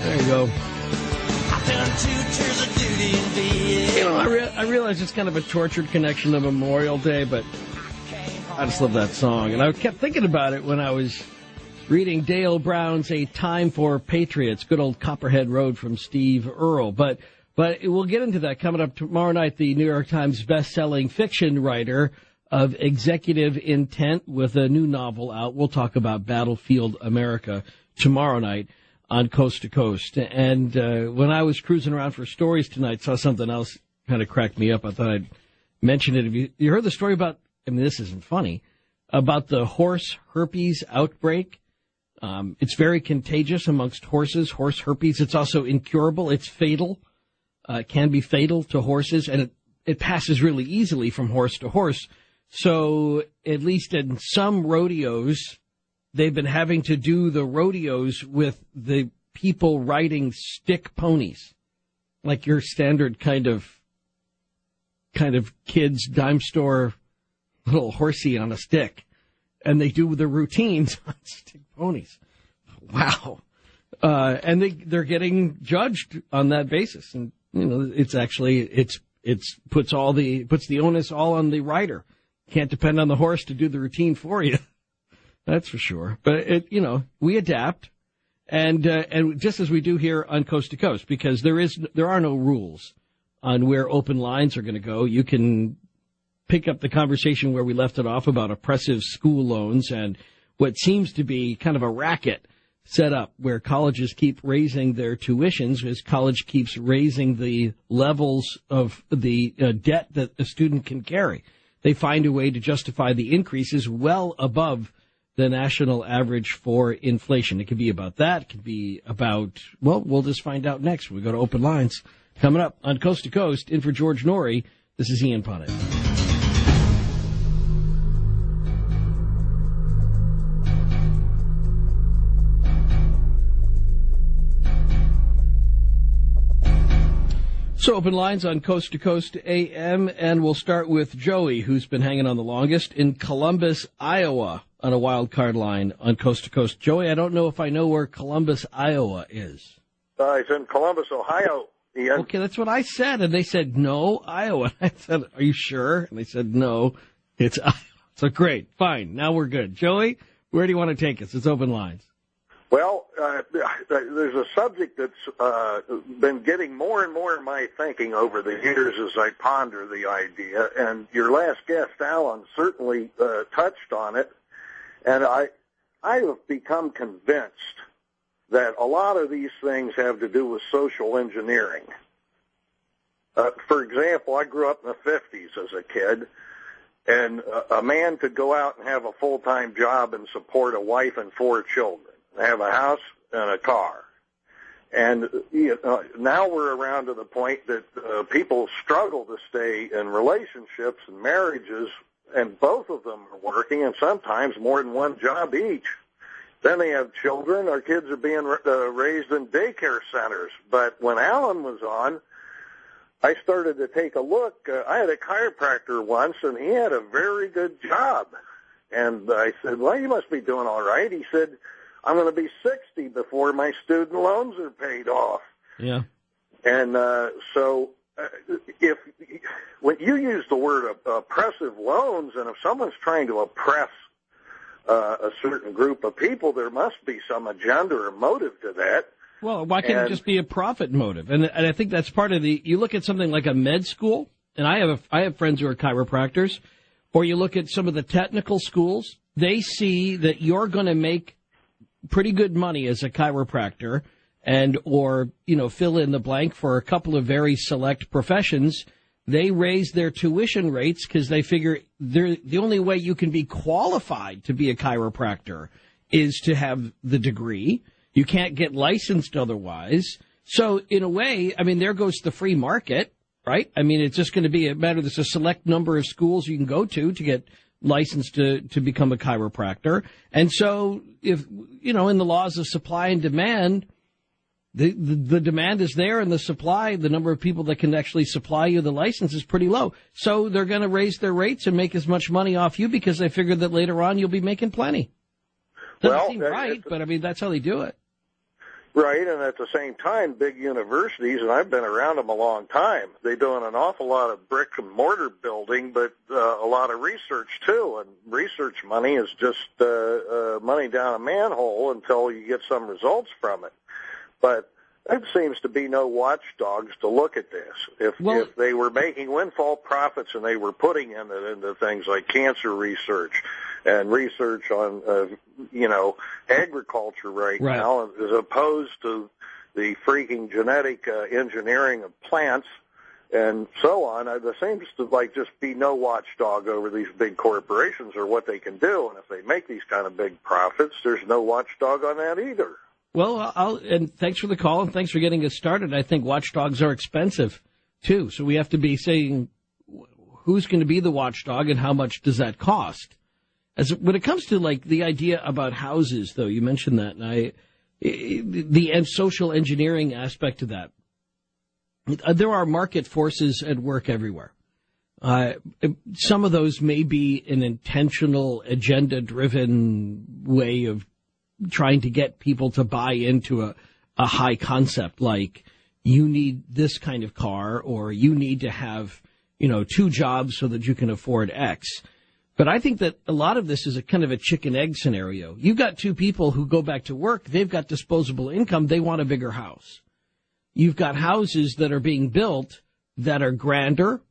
There you go. You know, I realize it's kind of a tortured connection to Memorial Day, but I just love that song. And I kept thinking about it when I was reading Dale Brown's A Time for Patriots, good old Copperhead Road from Steve Earle. But we'll get into that coming up tomorrow night. The New York Times best-selling fiction writer of Executive Intent with a new novel out. We'll talk about Battlefield America tomorrow night on Coast to Coast. And when I was cruising around for stories tonight, saw something else kind of cracked me up. I thought I'd mention it. Have you heard the story about, I mean, this isn't funny, about the horse herpes outbreak? It's very contagious amongst horses, horse herpes. It's also incurable. It's fatal. It can be fatal to horses, and it passes really easily from horse to horse. So at least in some rodeos, they've been having to do the rodeos with the people riding stick ponies, like your standard kind of kids dime store little horsey on a stick, and they do the routines on stick ponies. Wow. And they're getting judged on that basis. And, you know, it's actually, puts the onus all on the rider. Can't depend on the horse to do the routine for you. That's for sure. But we adapt, and just as we do here on Coast to Coast, because there are no rules on where open lines are going to go. You can pick up the conversation where we left it off about oppressive school loans and what seems to be kind of a racket set up where colleges keep raising their tuitions as college keeps raising the levels of the debt that a student can carry. They find a way to justify the increases well above the national average for inflation. It could be about that. It could be about, well, we'll just find out next when we go to open lines. Coming up on Coast to Coast, in for George Norrie, this is Ian Punnett. So open lines on Coast to Coast AM, and we'll start with Joey, who's been hanging on the longest in Columbus, Iowa, on a wild card line on Coast to Coast. Joey, I don't know if I know where Columbus, Iowa is. It's in Columbus, Ohio, Ian. Okay, that's what I said, and they said, no, Iowa. I said, are you sure? And they said, no, it's Iowa. So great, fine, now we're good. Joey, where do you want to take us? It's open lines. Well, there's a subject that's been getting more and more in my thinking over the years as I ponder the idea, and your last guest, Alan, certainly touched on it, and I have become convinced that a lot of these things have to do with social engineering. For example, I grew up in the 50s as a kid, and a man could go out and have a full-time job and support a wife and 4 children. They have a house and a car. And now we're around to the point that people struggle to stay in relationships and marriages, and both of them are working, and sometimes more than one job each. Then they have children. Our kids are being raised in daycare centers. But when Alan was on, I started to take a look. I had a chiropractor once, and he had a very good job. And I said, well, you must be doing all right. He said, I'm going to be 60 before my student loans are paid off. Yeah. And when you use the word oppressive loans, and if someone's trying to oppress a certain group of people, there must be some agenda or motive to that. Well, why can't it just be a profit motive? And I think that's part of you look at something like a med school, and I have friends who are chiropractors, or you look at some of the technical schools, they see that you're going to make pretty good money as a chiropractor or fill in the blank for a couple of very select professions. They raise their tuition rates because they figure the only way you can be qualified to be a chiropractor is to have the degree. You can't get licensed otherwise. So in a way, I mean, there goes the free market, right? I mean, it's just going to be a matter. There's a select number of schools you can go to get licensed to become a chiropractor. And so if, in the laws of supply and demand, the demand is there and the supply, the number of people that can actually supply you the license is pretty low. So they're going to raise their rates and make as much money off you because they figure that later on you'll be making plenty. Doesn't seem right, but I mean, that's how they do it. Right, and at the same time, big universities, and I've been around them a long time, they're doing an awful lot of brick and mortar building, but a lot of research too. And research money is just money down a manhole until you get some results from it. But there seems to be no watchdogs to look at this. If they were making windfall profits and they were putting it into things like cancer research and research on, agriculture right now, as opposed to the freaking genetic engineering of plants and so on, there seems to just be no watchdog over these big corporations or what they can do. And if they make these kind of big profits, there's no watchdog on that either. Well, and thanks for the call and thanks for getting us started. I think watchdogs are expensive, too. So we have to be saying who's going to be the watchdog and how much does that cost? When it comes to, the idea about houses, though, you mentioned that, and the social engineering aspect of that, there are market forces at work everywhere. Some of those may be an intentional, agenda-driven way of trying to get people to buy into a high concept, like you need this kind of car or you need to have, 2 jobs so that you can afford X. But I think that a lot of this is a kind of a chicken-egg scenario. You've got 2 people who go back to work. They've got disposable income. They want a bigger house. You've got houses that are being built that are grander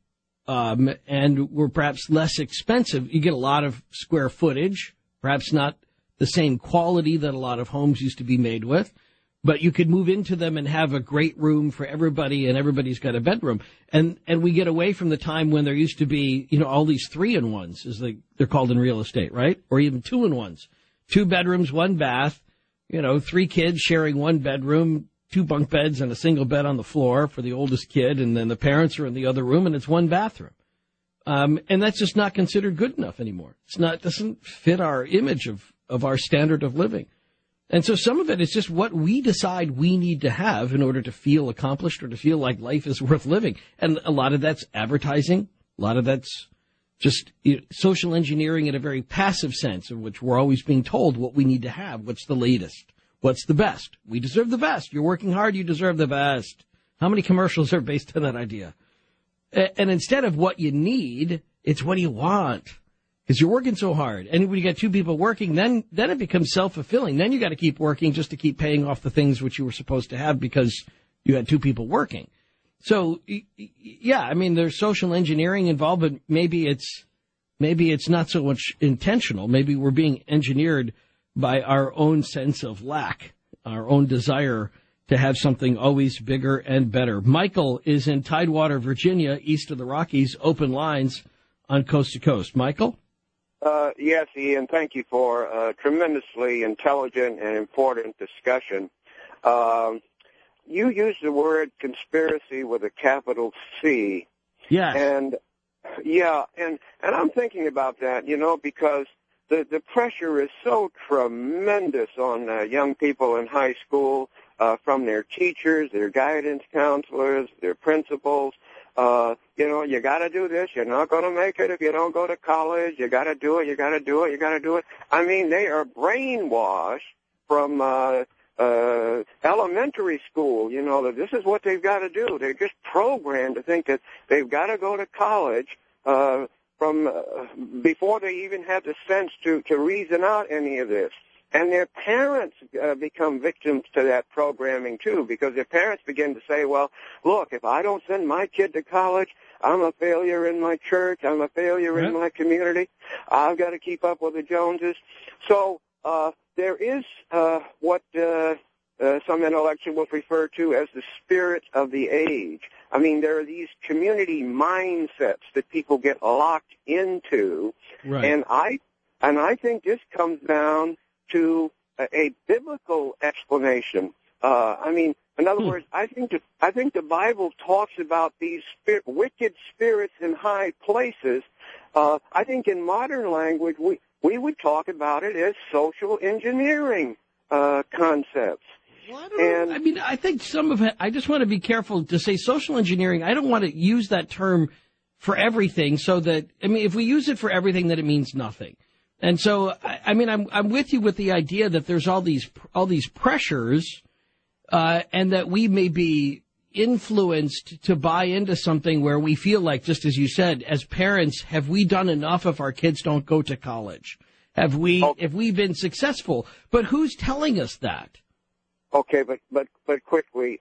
and were perhaps less expensive. You get a lot of square footage, perhaps not the same quality that a lot of homes used to be made with. But you could move into them and have a great room for everybody, and everybody's got a bedroom. And we get away from the time when there used to be, all these 3-in-1s, as they're called in real estate, right? Or even 2-in-1s. 2 bedrooms, 1 bath, 3 kids sharing 1 bedroom, 2 bunk beds and a single bed on the floor for the oldest kid, and then the parents are in the other room, and it's 1 bathroom. And that's just not considered good enough anymore. It doesn't fit our image of our standard of living. And so some of it is just what we decide we need to have in order to feel accomplished or to feel like life is worth living. And a lot of that's advertising. A lot of that's just social engineering in a very passive sense, in which we're always being told what we need to have. What's the latest? What's the best? We deserve the best. You're working hard. You deserve the best. How many commercials are based on that idea? And instead of what you need, it's what do you want? Because you're working so hard. And when you got 2 people working, then it becomes self-fulfilling. Then you got to keep working just to keep paying off the things which you were supposed to have because you had 2 people working. So, yeah, there's social engineering involved, but maybe it's not so much intentional. Maybe we're being engineered by our own sense of lack, our own desire to have something always bigger and better. Michael is in Tidewater, Virginia, east of the Rockies. Open lines on Coast to Coast. Michael? Yes, Ian, thank you for a tremendously intelligent and important discussion. You used the word conspiracy with a capital C. Yes. And I'm thinking about that, because the pressure is so tremendous on young people in high school from their teachers, their guidance counselors, their principals. You got to do this. You're not going to make it if you don't go to college. You got to do it. You got to do it. You got to do it. They are brainwashed from elementary school. That this is what they've got to do. They're just programmed to think that they've got to go to college from before they even have the sense to reason out any of this. And their parents become victims to that programming, too, because their parents begin to say, well, look, if I don't send my kid to college, I'm a failure in my church, I'm a failure in my community, I've got to keep up with the Joneses. So there is what some intellectuals refer to as the spirit of the age. There are these community mindsets that people get locked into, and I think this comes down to a biblical explanation. In other words, I think the Bible talks about these wicked spirits in high places. I think in modern language we would talk about it as social engineering concepts. Well, I think some of it, I just want to be careful to say social engineering. I don't want to use that term for everything so that, if we use it for everything, then it means nothing. And so, I'm with you with the idea that there's all these pressures, and that we may be influenced to buy into something where we feel like, just as you said, as parents, have we done enough if our kids don't go to college? Have we been successful? But who's telling us that? Okay, but quickly,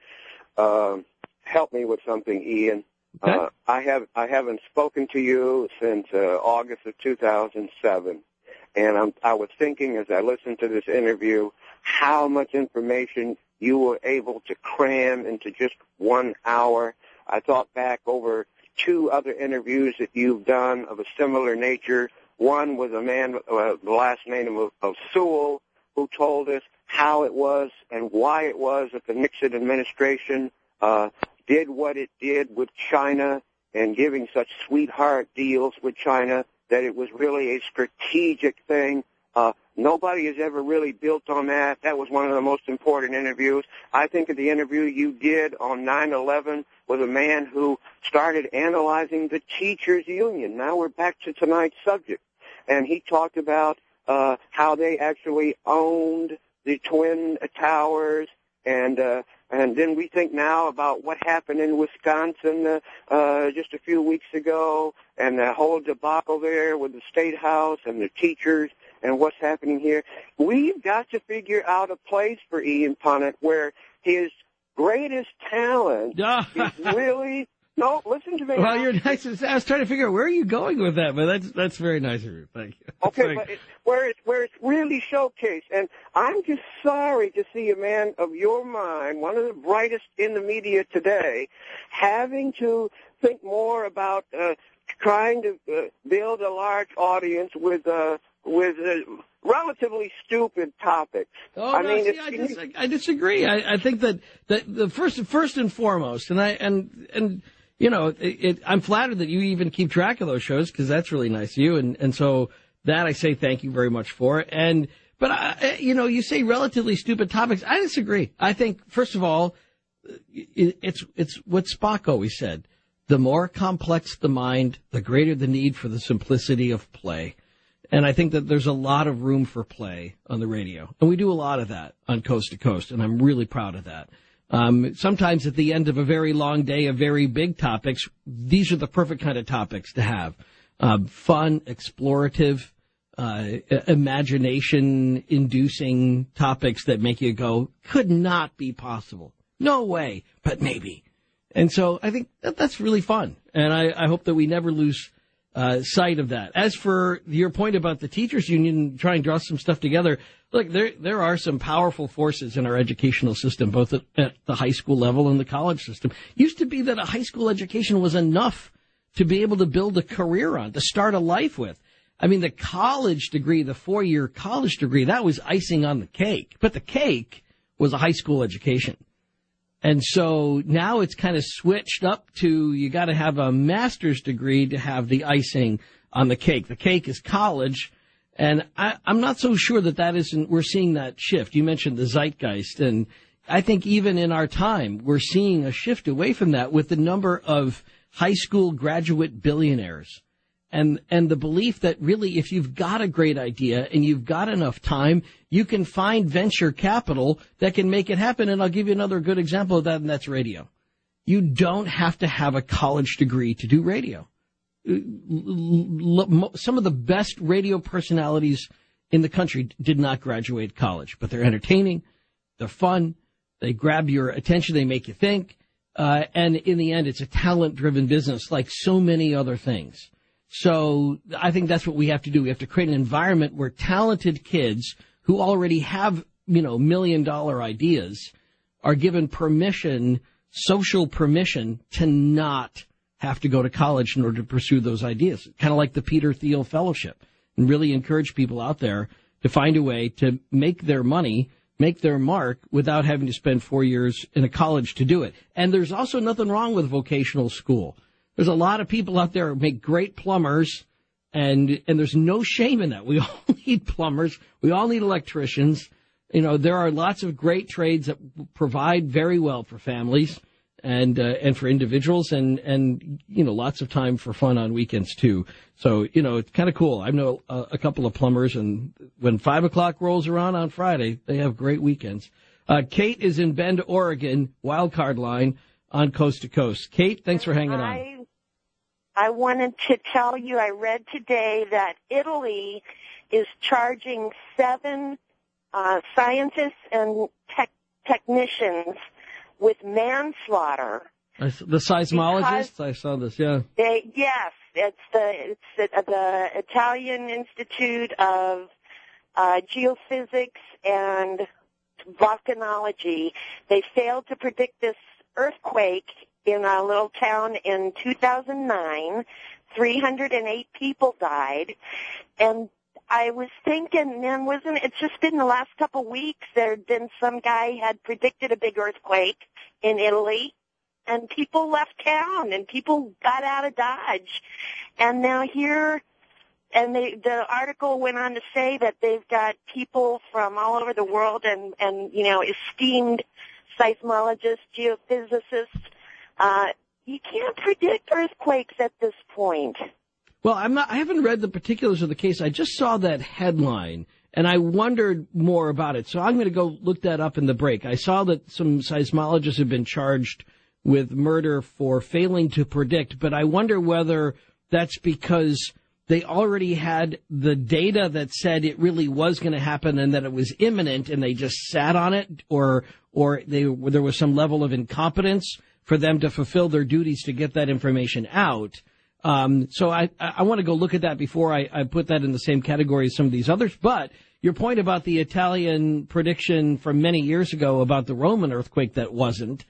help me with something, Ian. Okay. I haven't spoken to you since August of 2007, and I was thinking as I listened to this interview how much information you were able to cram into just 1 hour. I thought back over 2 other interviews that you've done of a similar nature. One was a man, the last name of Sewell, who told us how it was and why it was that the Nixon administration did what it did with China and giving such sweetheart deals with China, that it was really a strategic thing. Nobody has ever really built on that. That was one of the most important interviews. I think of the interview you did on 9/11 with a man who started analyzing the teachers' union. Now we're back to tonight's subject. And he talked about how they actually owned the Twin Towers, and then we think now about what happened in Wisconsin just a few weeks ago, and the whole debacle there with the State House and the teachers and what's happening here. We've got to figure out a place for Ian Punnett where his greatest talent is really... No, listen to me. Well, you're nice. I was trying to figure out where are you going with that, but that's very nice of you. Thank you. Okay, but where it's really showcased, and I'm just sorry to see a man of your mind, one of the brightest in the media today, having to think more about trying to build a large audience with relatively stupid topics. Oh, I disagree. I think that the first and foremost, and you know, I'm flattered that you even keep track of those shows, because that's really nice of you, and so that I say thank you very much for. But you know, you say relatively stupid topics. I disagree. I think, first of all, it's what Spock always said: the more complex the mind, the greater the need for the simplicity of play. And I think that there's a lot of room for play on the radio. And we do a lot of that on Coast to Coast, and I'm really proud of that. Sometimes at the end of a very long day of very big topics, these are the perfect kind of topics to have. Fun, explorative, imagination-inducing topics that make you go, could not be possible. No way, but maybe. And so I think that's really fun. And I hope that we never lose sight of that. As for your point about the teachers union, try and draw some stuff together. Look, there are some powerful forces in our educational system, both at the high school level and the college system. Used to be that a high school education was enough to be able to build a career on, to start a life with. I mean, the college degree, the 4-year college degree, that was icing on the cake. But the cake was a high school education. And so now it's kind of switched up to you got to have a master's degree to have the icing on the cake. The cake is college, and I'm not so sure that isn't. We're seeing that shift. You mentioned the zeitgeist, and I think even in our time we're seeing a shift away from that with the number of high school graduate billionaires. And the belief that really if you've got a great idea and you've got enough time, you can find venture capital that can make it happen. And I'll give you another good example of that, and that's radio. You don't have to have a college degree to do radio. Some of the best radio personalities in the country did not graduate college, but they're entertaining, they're fun, they grab your attention, they make you think, and in the end, it's a talent-driven business like so many other things. So I think that's what we have to do. We have to create an environment where talented kids who already have, $1 million ideas are given permission, social permission, to not have to go to college in order to pursue those ideas. Kind of like the Peter Thiel Fellowship, and really encourage people out there to find a way to make their money, make their mark without having to spend 4 years in a college to do it. And there's also nothing wrong with vocational school. There's a lot of people out there who make great plumbers, and there's no shame in that. We all need plumbers. We all need electricians. There are lots of great trades that provide very well for families and for individuals, and lots of time for fun on weekends too. So, it's kind of cool. I know a couple of plumbers, and when 5 o'clock rolls around on Friday, they have great weekends. Kate is in Bend, Oregon, wildcard line on Coast to Coast. Kate, thanks for hanging on. I wanted to tell you, I read today that Italy is charging 7 scientists and technicians with manslaughter. The seismologists? I saw this, yeah. Yes, it's the Italian Institute of Geophysics and Volcanology. They failed to predict this earthquake in a little town in 2009. 308 people died. And I was thinking, man, it's just been the last couple of weeks, there had been some guy had predicted a big earthquake in Italy, and people left town, and people got out of Dodge. And now here, and the article went on to say that they've got people from all over the world and esteemed seismologists, geophysicists. You can't predict earthquakes at this point. Well, I haven't read the particulars of the case. I just saw that headline, and I wondered more about it. So I'm going to go look that up in the break. I saw that some seismologists have been charged with murder for failing to predict, but I wonder whether that's because they already had the data that said it really was going to happen and that it was imminent, and they just sat on it, or there was some level of incompetence for them to fulfill their duties to get that information out. So I want to go look at that before I put that in the same category as some of these others. But your point about the Italian prediction from many years ago about the Roman earthquake that wasn't,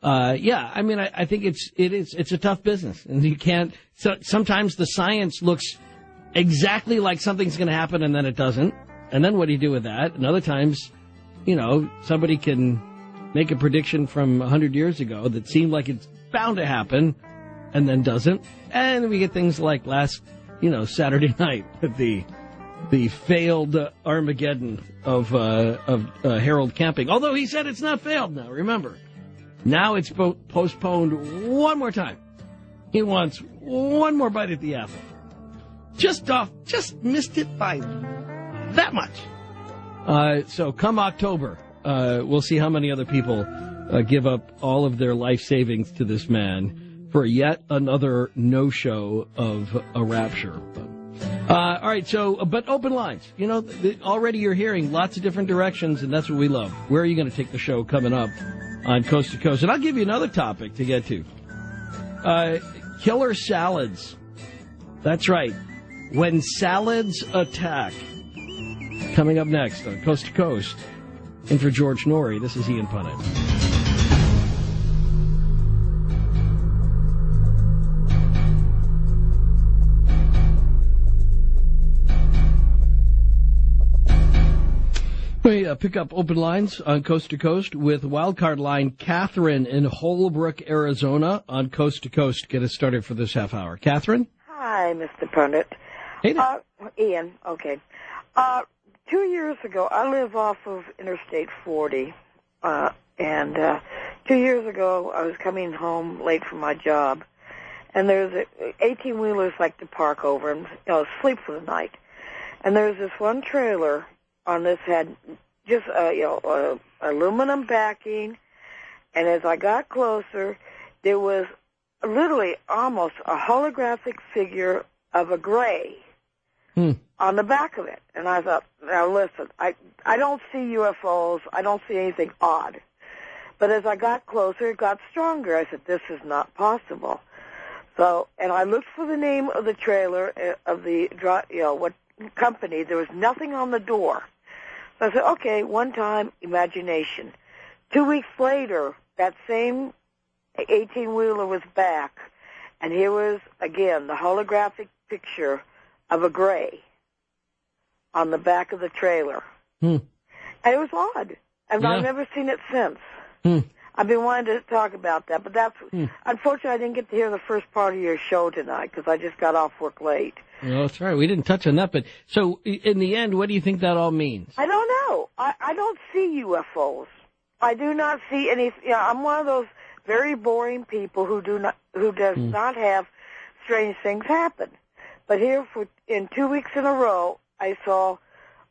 I think it's a tough business, and you can't. So sometimes the science looks exactly like something's going to happen, and then it doesn't. And then what do you do with that? And other times, somebody can make a prediction from 100 years ago that seemed like it's bound to happen, and then doesn't. And we get things like last, Saturday night with the failed Armageddon of Harold Camping. Although he said it's not failed now, remember. Now it's postponed one more time. He wants one more bite at the apple. Just missed it by that much. So come October, we'll see how many other people give up all of their life savings to this man for yet another no-show of a rapture. All right, but open lines. Already you're hearing lots of different directions, and that's what we love. Where are you going to take the show coming up on Coast to Coast? And I'll give you another topic to get to. Killer salads. That's right. When salads attack. Coming up next on Coast to Coast. And for George Norrie, this is Ian Punnett. We pick up open lines on Coast to Coast with wildcard line Catherine in Holbrook, Arizona on Coast to Coast. Get us started for this half hour. Catherine? Hi, Mr. Punnett. Hey there. Ian, okay. 2 years ago, I live off of Interstate 40, and 2 years ago, I was coming home late from my job, and there's 18-wheelers like to park over and sleep for the night. And there's this one trailer on this had just aluminum backing, and as I got closer, there was literally almost a holographic figure of a gray on the back of it. And I thought, now listen, I don't see UFOs, I don't see anything odd. But as I got closer, it got stronger. I said, this is not possible. So, and I looked for the name of the trailer, of the, what company. There was nothing on the door. So I said, okay, one time, imagination. 2 weeks later, that same 18-wheeler was back, and here was, again, the holographic picture of a gray on the back of the trailer. And it was odd. And I've never seen it since. I've been wanting to talk about that, but that's, unfortunately, I didn't get to hear the first part of your show tonight because I just got off work late. Well, that's right. We didn't touch on that, but so in the end, what do you think that all means? I don't know. I don't see UFOs. I do not see any. I'm one of those very boring people who does not have strange things happen. But here, in 2 weeks in a row, I saw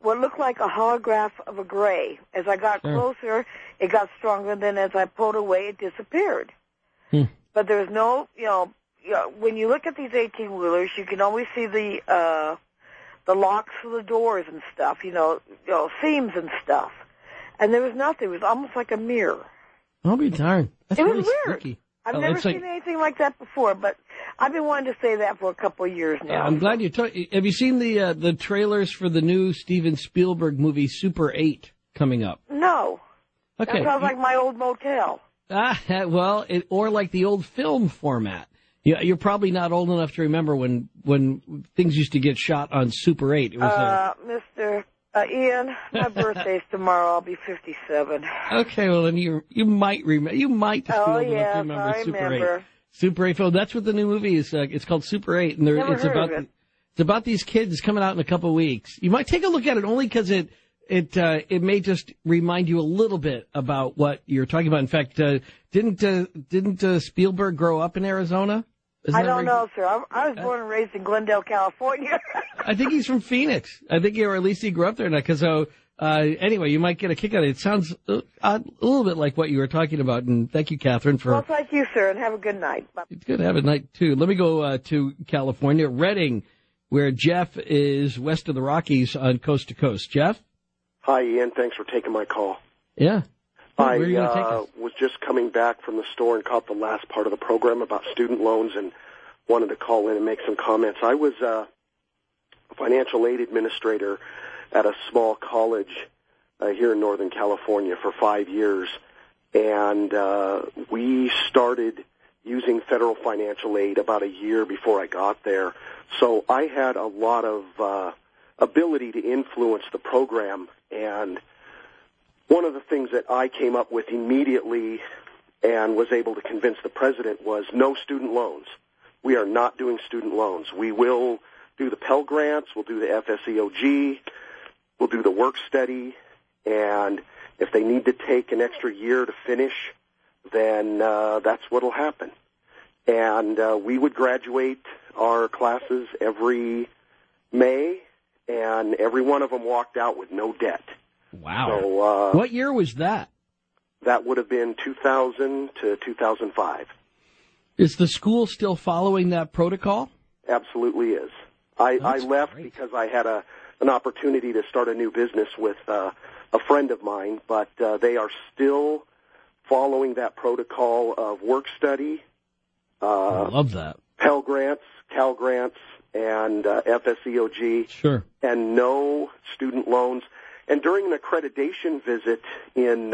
what looked like a holograph of a gray. As I got closer, it got stronger. Then as I pulled away, it disappeared. But there's no, when you look at these 18-wheelers, you can always see the locks for the doors and stuff, seams and stuff. And there was nothing. It was almost like a mirror. I'll be darned. That's it was really weird. spooky. I've never seen anything like that before, but I've been wanting to say that for a couple of years now. I'm glad you told. Have you seen the trailers for the new Steven Spielberg movie Super 8 coming up? No. Okay. That sounds like my old motel. Well, or like the old film format. You're probably not old enough to remember when things used to get shot on Super 8. It was Mr. Ian, my birthday's tomorrow. I'll be 57. Okay, well then you might remember. You might just be old enough to remember I Super remember. 8. Super 8 film. That's what the new movie is. It's called Super 8, and it's about these kids coming out in a couple of weeks. You might take a look at it only because it may just remind you a little bit about what you're talking about. In fact, didn't Spielberg grow up in Arizona? I don't know, sir. I was born and raised in Glendale, California. I think he's from Phoenix. I think, or at least he grew up there. Because anyway, you might get a kick out of it. It sounds a little bit like what you were talking about. And thank you, Catherine, for. Well, thank you, sir, and have a good night. Bye. It's good to have a night too. Let me go to California, Redding, where Jeff is west of the Rockies on coast to coast. Jeff. Hi, Ian. Thanks for taking my call. Yeah. I was just coming back from the store and caught the last part of the program about student loans and wanted to call in and make some comments. I was a financial aid administrator at a small college here in Northern California for 5 years, and we started using federal financial aid about a year before I got there. So I had a lot of ability to influence the program, and one of the things that I came up with immediately and was able to convince the president was no student loans. We are not doing student loans. We will do the Pell Grants, we'll do the FSEOG, we'll do the work study, and if they need to take an extra year to finish, then that's what will happen. And we would graduate our classes every May, and every one of them walked out with no debt. Wow. So, what year was that? That would have been 2000 to 2005. Is the school still following that protocol? Absolutely is. I left because I had an opportunity to start a new business with a friend of mine, but they are still following that protocol of work study. I love that. Pell Grants, Cal Grants, and FSEOG. Sure. And no student loans. And during an accreditation visit in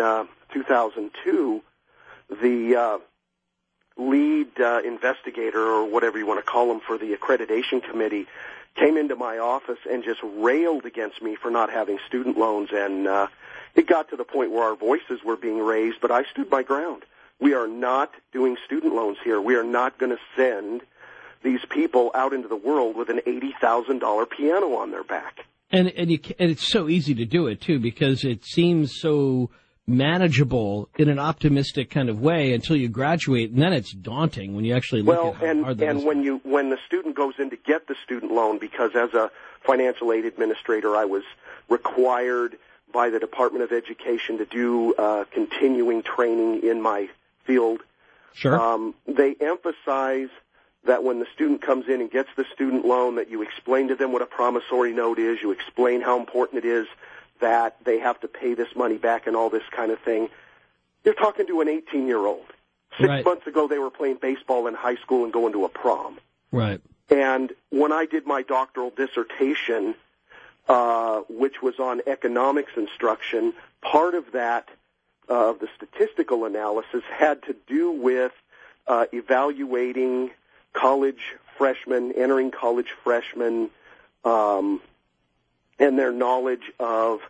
2002, the lead investigator, or whatever you want to call him, for the accreditation committee came into my office and just railed against me for not having student loans. And it got to the point where our voices were being raised, but I stood my ground. We are not doing student loans here. We are not going to send these people out into the world with an $80,000 piano on their back. And it's so easy to do it, too, because it seems so manageable in an optimistic kind of way until you graduate, and then it's daunting when you actually look at how hard that is. And when the student goes in to get the student loan, because as a financial aid administrator, I was required by the Department of Education to do continuing training in my field. Sure. They emphasize that when the student comes in and gets the student loan, that you explain to them what a promissory note is, you explain how important it is that they have to pay this money back and all this kind of thing. You're talking to an 18-year-old. 6 months ago, they were playing baseball in high school and going to a prom. Right. And when I did my doctoral dissertation, which was on economics instruction, part of that, the statistical analysis, had to do with evaluating college freshmen, entering college freshmen, and their knowledge of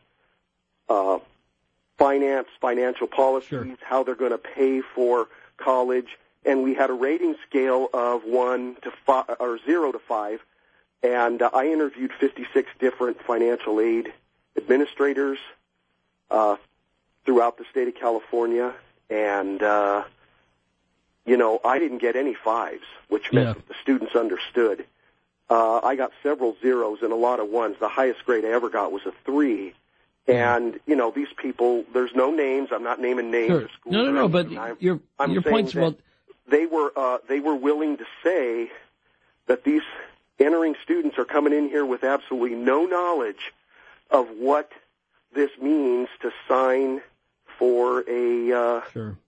finance, financial policies, how they're going to pay for college. And we had a rating scale of 1 to 5, or 0 to 5, and I interviewed 56 different financial aid administrators throughout the state of California, and I didn't get any 5s, which meant that the students understood. I got several zeros and a lot of ones. The highest grade I ever got was a 3. And, you know, these people, there's no names. I'm not naming names of schools. No, but your point's well. They were willing to say that these entering students are coming in here with absolutely no knowledge of what this means to sign for a,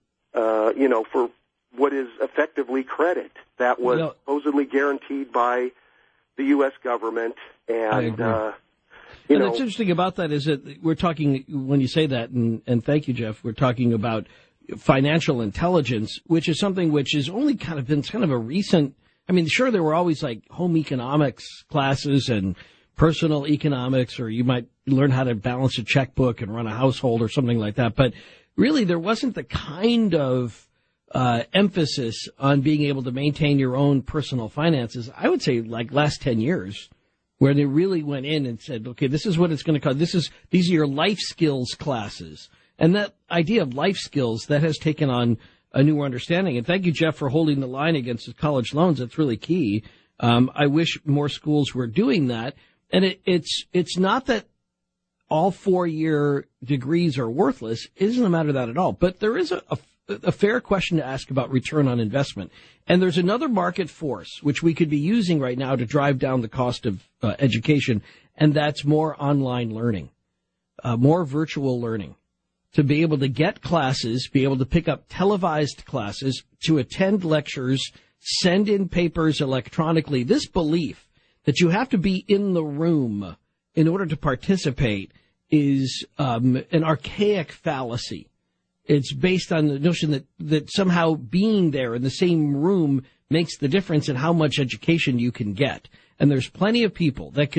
you know, for what is effectively credit that was supposedly guaranteed by the U.S. government. And, and what's interesting about that is that we're talking, when you say that, and thank you, Jeff, we're talking about financial intelligence, which is something which has only kind of been kind of a recent, I mean, sure, there were always like home economics classes and personal economics, or you might learn how to balance a checkbook and run a household or something like that. But really, there wasn't the kind of emphasis on being able to maintain your own personal finances, I would say, like last 10 years, where they really went in and said, okay, this is what it's going to cost. These are your life skills classes. And that idea of life skills, that has taken on a newer understanding. And thank you, Jeff, for holding the line against the college loans. That's really key. I wish more schools were doing that. And it's not that all 4-year degrees are worthless. It isn't a matter of that at all. But there is a fair question to ask about return on investment. And there's another market force which we could be using right now to drive down the cost of education, and that's more online learning, more virtual learning, to be able to get classes, be able to pick up televised classes, to attend lectures, send in papers electronically. This belief that you have to be in the room in order to participate is an archaic fallacy. It's based on the notion that somehow being there in the same room makes the difference in how much education you can get. And there's plenty of people that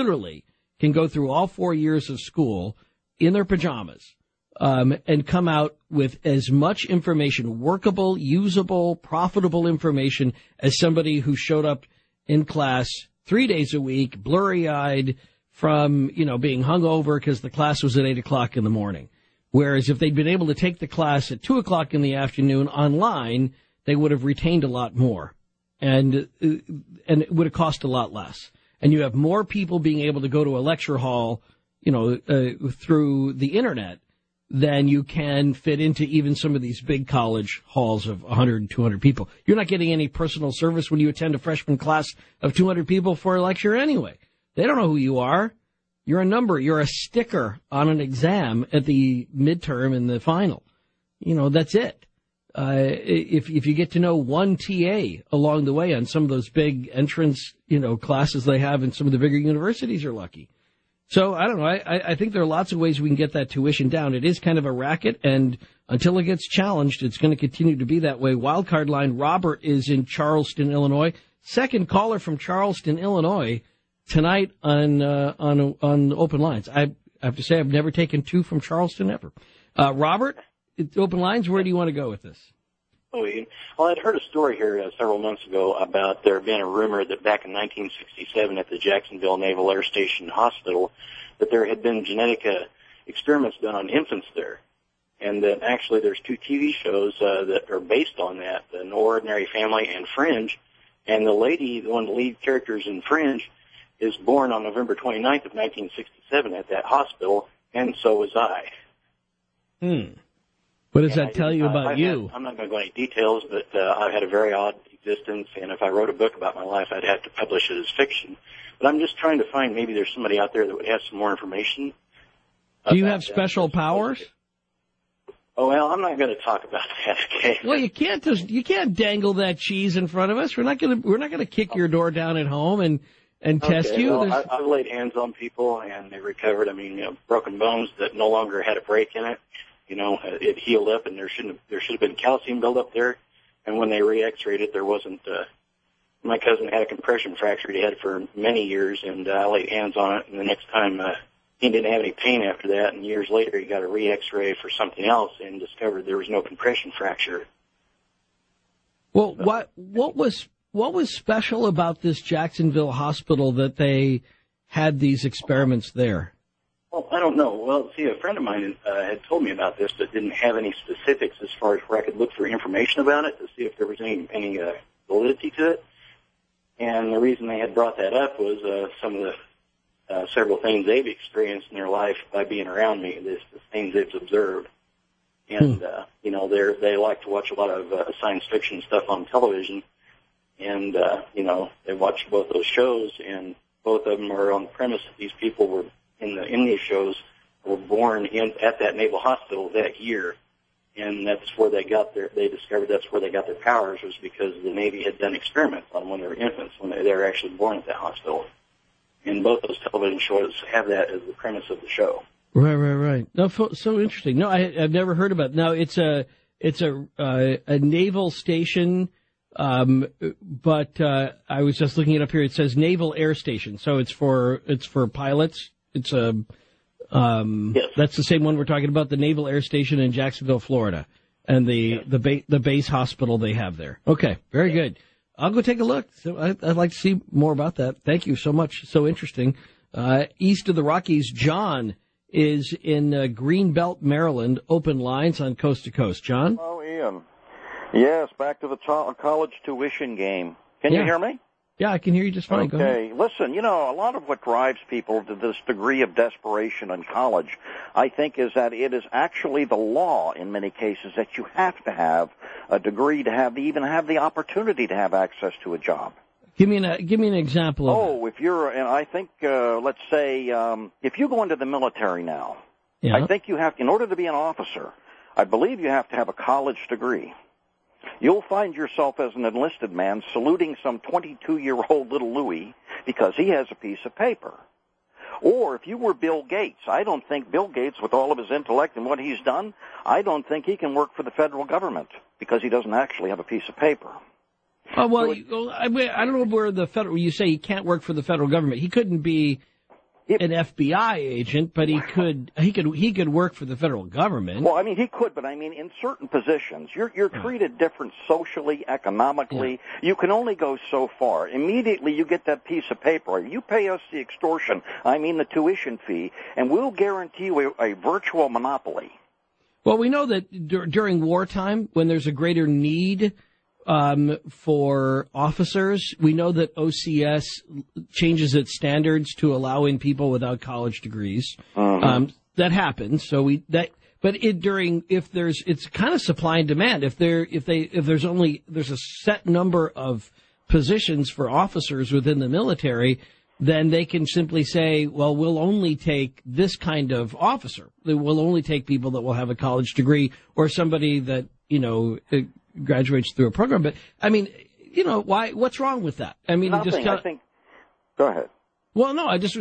can go through all 4 years of school in their pajamas and come out with as much information, workable, usable, profitable information, as somebody who showed up in class 3 days a week, blurry-eyed from, being hungover because the class was at 8 o'clock in the morning. Whereas if they'd been able to take the class at 2 o'clock in the afternoon online, they would have retained a lot more. And it would have cost a lot less. And you have more people being able to go to a lecture hall, through the internet than you can fit into even some of these big college halls of 100 and 200 people. You're not getting any personal service when you attend a freshman class of 200 people for a lecture anyway. They don't know who you are. You're a number. You're a sticker on an exam at the midterm and the final. That's it. If you get to know one TA along the way on some of those big entrance, classes they have in some of the bigger universities, you're lucky. So I don't know. I think there are lots of ways we can get that tuition down. It is kind of a racket, and until it gets challenged, it's going to continue to be that way. Wildcard line, Robert is in Charleston, Illinois. Second caller from Charleston, Illinois, tonight on Open Lines. I have to say I've never taken two from Charleston ever. Robert, Open Lines, where do you want to go with this? Well, I'd heard a story here several months ago about there being a rumor that back in 1967 at the Jacksonville Naval Air Station Hospital that there had been genetic experiments done on infants there, and that actually there's two TV shows that are based on that, The No Ordinary Family and Fringe, and the lady, one of the lead characters in Fringe, is born on November 29th of 1967 at that hospital, and so was I. What does that tell you about you? I'm not going to go into details, but I've had a very odd existence, and if I wrote a book about my life, I'd have to publish it as fiction. But I'm just trying to find, maybe there's somebody out there that would have some more information. Do you have special powers? Oh, well, I'm not going to talk about that, okay? Well, you can't dangle that cheese in front of us. We're not going to kick your door down at home and test you. Well, I've laid hands on people, and they recovered. Broken bones that no longer had a break in it. It healed up, and there should have been calcium buildup there. And when they re-X-rayed it, there wasn't. My cousin had a compression fracture he had for many years, and I laid hands on it. And the next time, he didn't have any pain after that. And years later, he got a re-X-ray for something else and discovered there was no compression fracture. Well, what was special about this Jacksonville hospital that they had these experiments there? Well, I don't know. Well, see, a friend of mine had told me about this, but didn't have any specifics as far as where I could look for information about it to see if there was any validity to it. And the reason they had brought that up was some of the several things they've experienced in their life by being around me, the things they've observed. And, they like to watch a lot of science fiction stuff on television. And, they watch both those shows, and both of them are on the premise that these people were in these shows were born at that naval hospital that year. And that's where they discovered that's where they got their powers, was because the Navy had done experiments on when they were infants, when they were actually born at that hospital. And both those television shows have that as the premise of the show. Right. No, so interesting. No, I've never heard about it. Now, it's a naval station, but I was just looking it up here. It says Naval Air Station, so it's for pilots. It's a yes. That's the same one we're talking about, the Naval Air Station in Jacksonville, Florida, and the base hospital they have there. Okay, very good. I'll go take a look. So I'd like to see more about that. Thank you so much. So interesting. East of the Rockies, John is in Greenbelt, Maryland. Open lines on Coast to Coast. John? Oh, Ian. Yes, back to the college tuition game. Can you hear me? Yeah, I can hear you just fine. Okay. Go ahead. Listen, a lot of what drives people to this degree of desperation in college, I think, is that it is actually the law in many cases that you have to have a degree to even have the opportunity to have access to a job. Give me an example of that. If you're, and I think, let's say, if you go into the military now, yeah. I think you have, in order to be an officer, I believe you have to have a college degree. You'll find yourself as an enlisted man saluting some 22-year-old little Louie because he has a piece of paper. Or if you were Bill Gates, I don't think Bill Gates, with all of his intellect and what he's done, I don't think he can work for the federal government because he doesn't actually have a piece of paper. Oh, well, I don't know where you say he can't work for the federal government. He couldn't be an FBI agent, but he could work for the federal government. Well, I mean, he could, but I mean, in certain positions, you're treated different socially, economically. Yeah. You can only go so far. Immediately you get that piece of paper. You pay us the extortion, the tuition fee, and we'll guarantee you a virtual monopoly. Well, we know that during wartime, when there's a greater need for officers, we know that OCS changes its standards to allow in people without college degrees. That happens. So it's kind of supply and demand. If there's a set number of positions for officers within the military, then they can simply say, well, we'll only take this kind of officer. We'll only take people that will have a college degree or somebody that, graduates through a program. But, I mean, why? What's wrong with that? I mean, nothing. I think. Go ahead. Well, no, I just